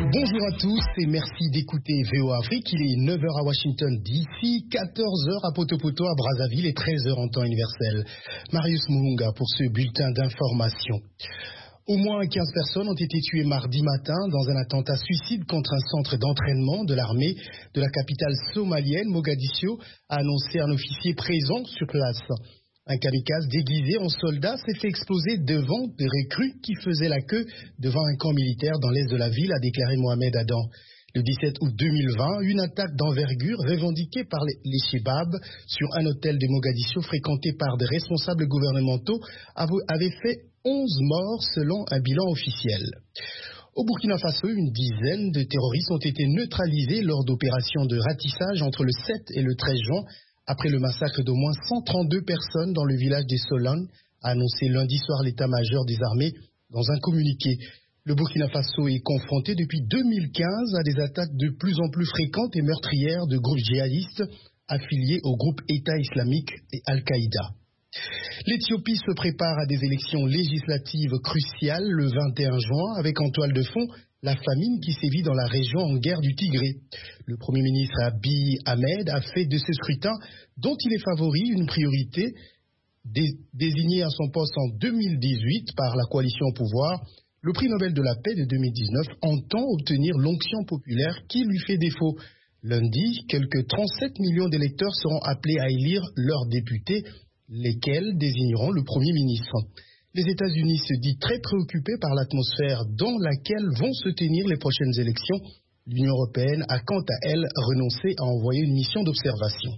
Bonjour à tous et merci d'écouter VOA Afrique. Il est 9h à Washington DC, 14h à Poto à Brazzaville et 13h en temps universel. Marius Muhunga pour ce bulletin d'information. Au moins 15 personnes ont été tuées mardi matin dans un attentat suicide contre un centre d'entraînement de l'armée de la capitale somalienne, Mogadiscio, a annoncé un officier présent sur place. Un kamikaze déguisé en soldat s'est fait exploser devant des recrues qui faisaient la queue devant un camp militaire dans l'est de la ville, a déclaré Mohamed Adam. Le 17 août 2020, une attaque d'envergure revendiquée par les Chebabs sur un hôtel de Mogadiscio fréquenté par des responsables gouvernementaux avait fait 11 morts selon un bilan officiel. Au Burkina Faso, une dizaine de terroristes ont été neutralisés lors d'opérations de ratissage entre le 7 et le 13 juin, après le massacre d'au moins 132 personnes dans le village des Solang, a annoncé lundi soir l'état-major des armées dans un communiqué. Le Burkina Faso est confronté depuis 2015 à des attaques de plus en plus fréquentes et meurtrières de groupes djihadistes affiliés au groupe État islamique et Al-Qaïda. L'Éthiopie se prépare à des élections législatives cruciales le 21 juin avec en toile de fond la famine qui sévit dans la région en guerre du Tigré. Le Premier ministre Abiy Ahmed a fait de ce scrutin, dont il est favori, une priorité. Désigné à son poste en 2018 par la coalition au pouvoir, le prix Nobel de la paix de 2019 entend obtenir l'onction populaire qui lui fait défaut. Lundi, quelques 37 millions d'électeurs seront appelés à élire leurs députés, lesquels désigneront le Premier ministre. Les États-Unis se disent très préoccupés par l'atmosphère dans laquelle vont se tenir les prochaines élections. L'Union européenne a quant à elle renoncé à envoyer une mission d'observation.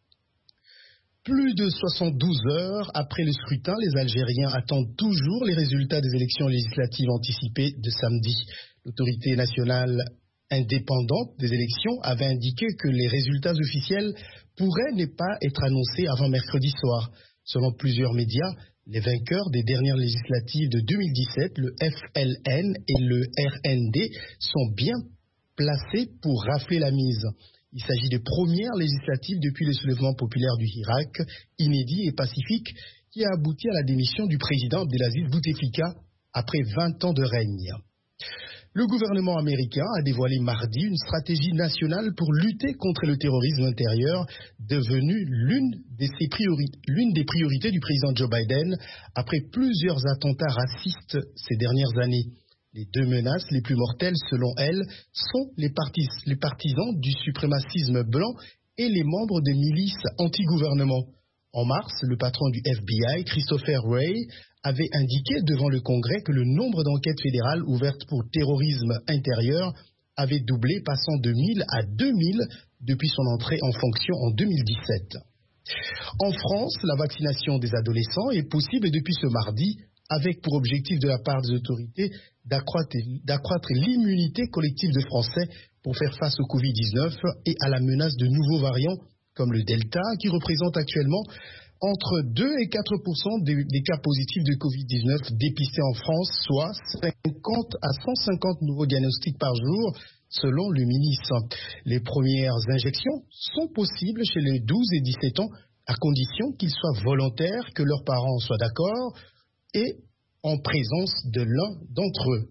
Plus de 72 heures après le scrutin, les Algériens attendent toujours les résultats des élections législatives anticipées de samedi. L'autorité nationale indépendante des élections avait indiqué que les résultats officiels pourraient ne pas être annoncés avant mercredi soir. Selon plusieurs médias, les vainqueurs des dernières législatives de 2017, le FLN et le RND, sont bien placés pour rafler la mise. Il s'agit des premières législatives depuis le soulèvement populaire du Irak, inédit et pacifique, qui a abouti à la démission du président Abdelaziz Bouteflika après 20 ans de règne. Le gouvernement américain a dévoilé mardi une stratégie nationale pour lutter contre le terrorisme intérieur, devenue l'une des priorités du président Joe Biden après plusieurs attentats racistes ces dernières années. Les deux menaces les plus mortelles, selon elle, sont les partisans du suprémacisme blanc et les membres des milices anti-gouvernement. En mars, le patron du FBI, Christopher Wray, avait indiqué devant le Congrès que le nombre d'enquêtes fédérales ouvertes pour terrorisme intérieur avait doublé, passant de 1000 à 2000 depuis son entrée en fonction en 2017. En France, la vaccination des adolescents est possible depuis ce mardi, avec pour objectif de la part des autorités d'accroître l'immunité collective des Français pour faire face au Covid-19 et à la menace de nouveaux variants comme le Delta, qui représente actuellement entre 2 et 4% des cas positifs de Covid-19 dépistés en France, soit 50 à 150 nouveaux diagnostics par jour, selon le ministre. Les premières injections sont possibles chez les 12 et 17 ans, à condition qu'ils soient volontaires, que leurs parents soient d'accord et en présence de l'un d'entre eux.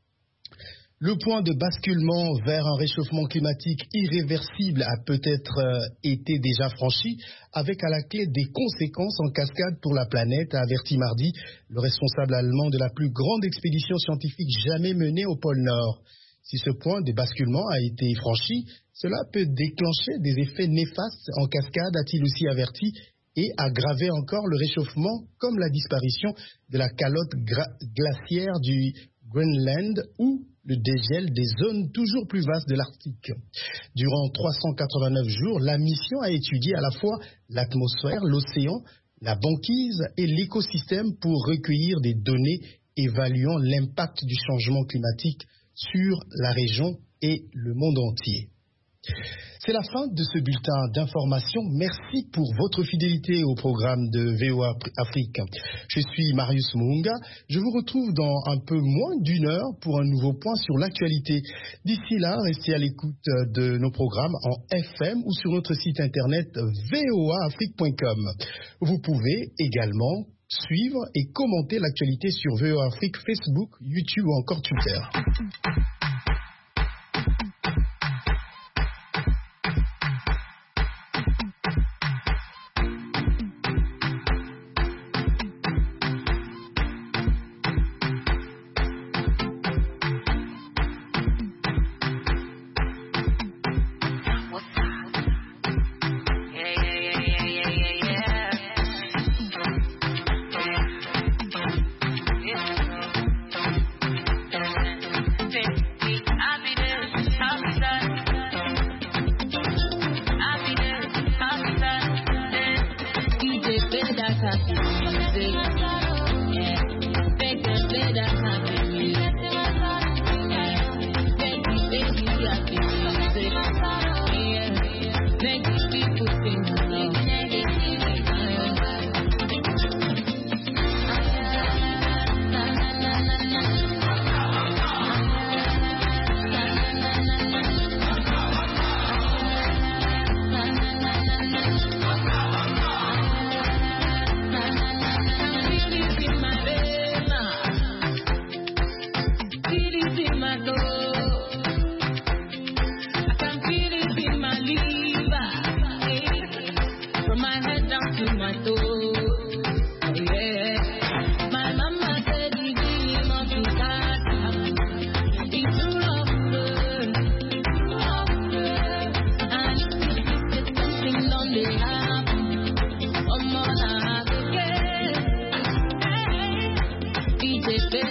Le point de basculement vers un réchauffement climatique irréversible a peut-être été déjà franchi, avec à la clé des conséquences en cascade pour la planète, a averti mardi le responsable allemand de la plus grande expédition scientifique jamais menée au pôle Nord. Si ce point de basculement a été franchi, cela peut déclencher des effets néfastes en cascade, a-t-il aussi averti, et aggraver encore le réchauffement, comme la disparition de la calotte glaciaire du Groenland ou le dégel des zones toujours plus vastes de l'Arctique. Durant 389 jours, la mission a étudié à la fois l'atmosphère, l'océan, la banquise et l'écosystème pour recueillir des données évaluant l'impact du changement climatique sur la région et le monde entier. C'est la fin de ce bulletin d'information. Merci pour votre fidélité au programme de VOA Afrique. Je suis Marius Muhunga. Je vous retrouve dans un peu moins d'une heure pour un nouveau point sur l'actualité. D'ici là, restez à l'écoute de nos programmes en FM ou sur notre site internet voaafrique.com. Vous pouvez également suivre et commenter l'actualité sur VOA Afrique, Facebook, YouTube ou encore Twitter.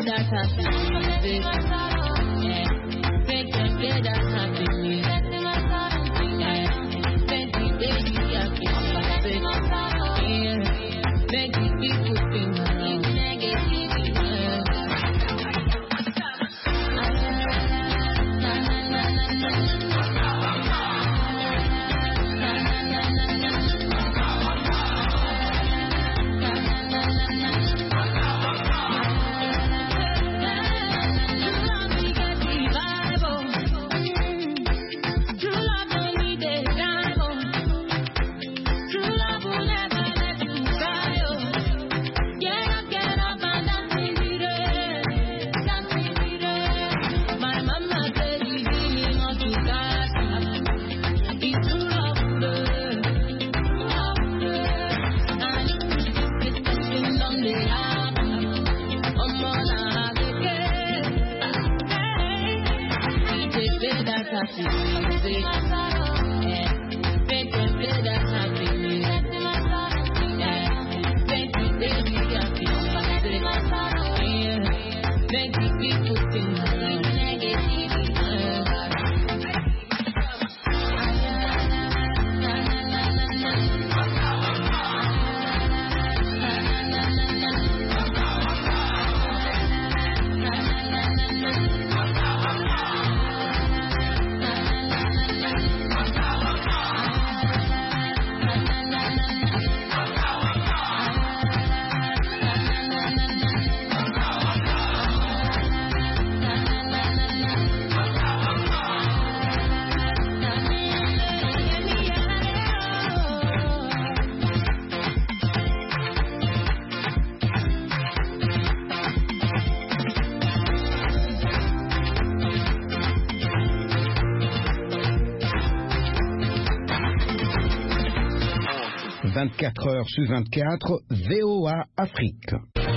24 heures sur 24, VOA Afrique.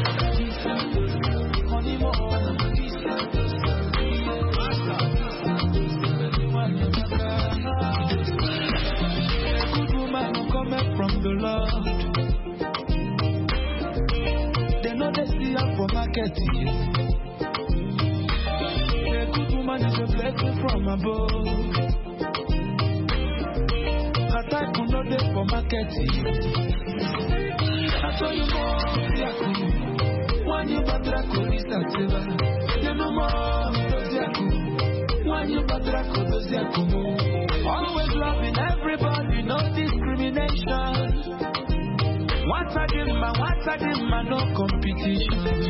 From the Lord, they know they see her for marketing. A good woman is a blessing from above. Her type will not there for marketing. I told you more, Yaku. One you badrako is that silver. You know more, Yaku. One you badrako is Yaku. Always loving everybody, no discrimination. Once I give my, no competition.